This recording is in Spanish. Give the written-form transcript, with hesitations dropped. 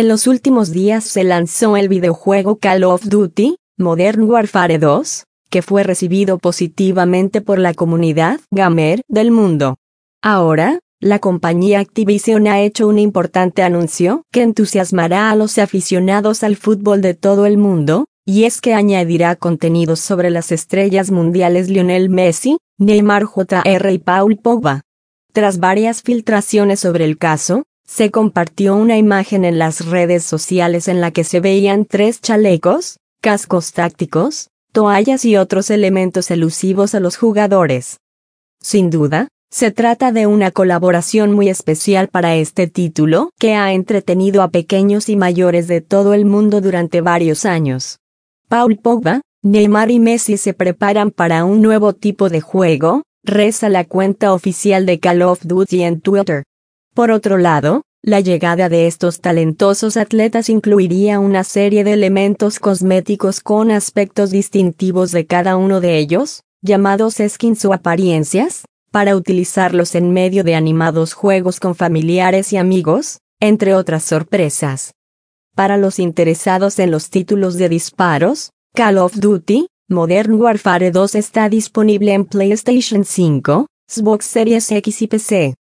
En los últimos días se lanzó el videojuego Call of Duty: Modern Warfare 2, que fue recibido positivamente por la comunidad gamer del mundo. Ahora, la compañía Activision ha hecho un importante anuncio que entusiasmará a los aficionados al fútbol de todo el mundo, y es que añadirá contenidos sobre las estrellas mundiales Lionel Messi, Neymar Jr. y Paul Pogba. Tras varias filtraciones sobre el caso, se compartió una imagen en las redes sociales en la que se veían 3 chalecos, cascos tácticos, toallas y otros elementos elusivos a los jugadores. Sin duda, se trata de una colaboración muy especial para este título, que ha entretenido a pequeños y mayores de todo el mundo durante varios años. Paul Pogba, Neymar y Messi se preparan para un nuevo tipo de juego, reza la cuenta oficial de Call of Duty en Twitter. Por otro lado, la llegada de estos talentosos atletas incluiría una serie de elementos cosméticos con aspectos distintivos de cada uno de ellos, llamados skins o apariencias, para utilizarlos en medio de animados juegos con familiares y amigos, entre otras sorpresas. Para los interesados en los títulos de disparos, Call of Duty: Modern Warfare 2 está disponible en PlayStation 5, Xbox Series X y PC.